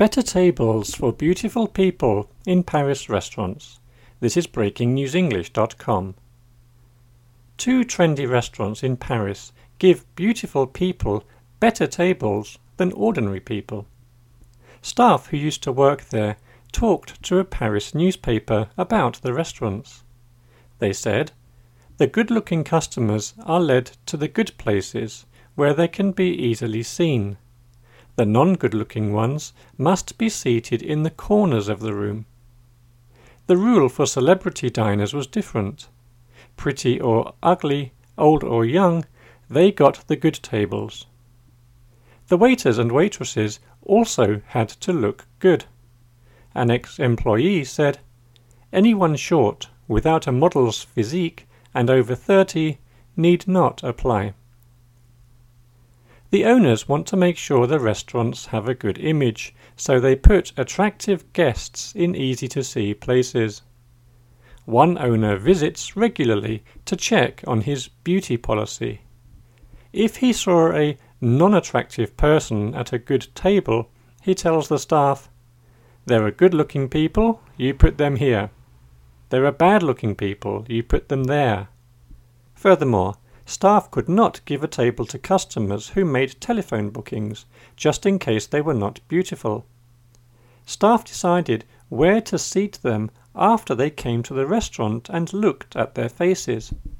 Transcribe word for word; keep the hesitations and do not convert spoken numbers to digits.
Better tables for beautiful people in Paris restaurants. This is breaking news english dot com. Two trendy restaurants in Paris give beautiful people better tables than ordinary people. Staff who used to work there talked to a Paris newspaper about the restaurants. They said, "The good-looking customers are led to the good places where they can be easily seen. The non-good-looking ones must be seated in the corners of the room." The rule for celebrity diners was different. Pretty or ugly, old or young, they got the good tables. The waiters and waitresses also had to look good. An ex-employee said, "Anyone short, without a model's physique, and over thirty, need not apply." The owners want to make sure the restaurants have a good image, so they put attractive guests in easy-to-see places. One owner visits regularly to check on his beauty policy. If he saw a non-attractive person at a good table, he tells the staff, "There are good-looking people, you put them here. There are bad-looking people, you put them there." Furthermore, staff could not give a table to customers who made telephone bookings, just in case they were not beautiful. Staff decided where to seat them after they came to the restaurant and looked at their faces.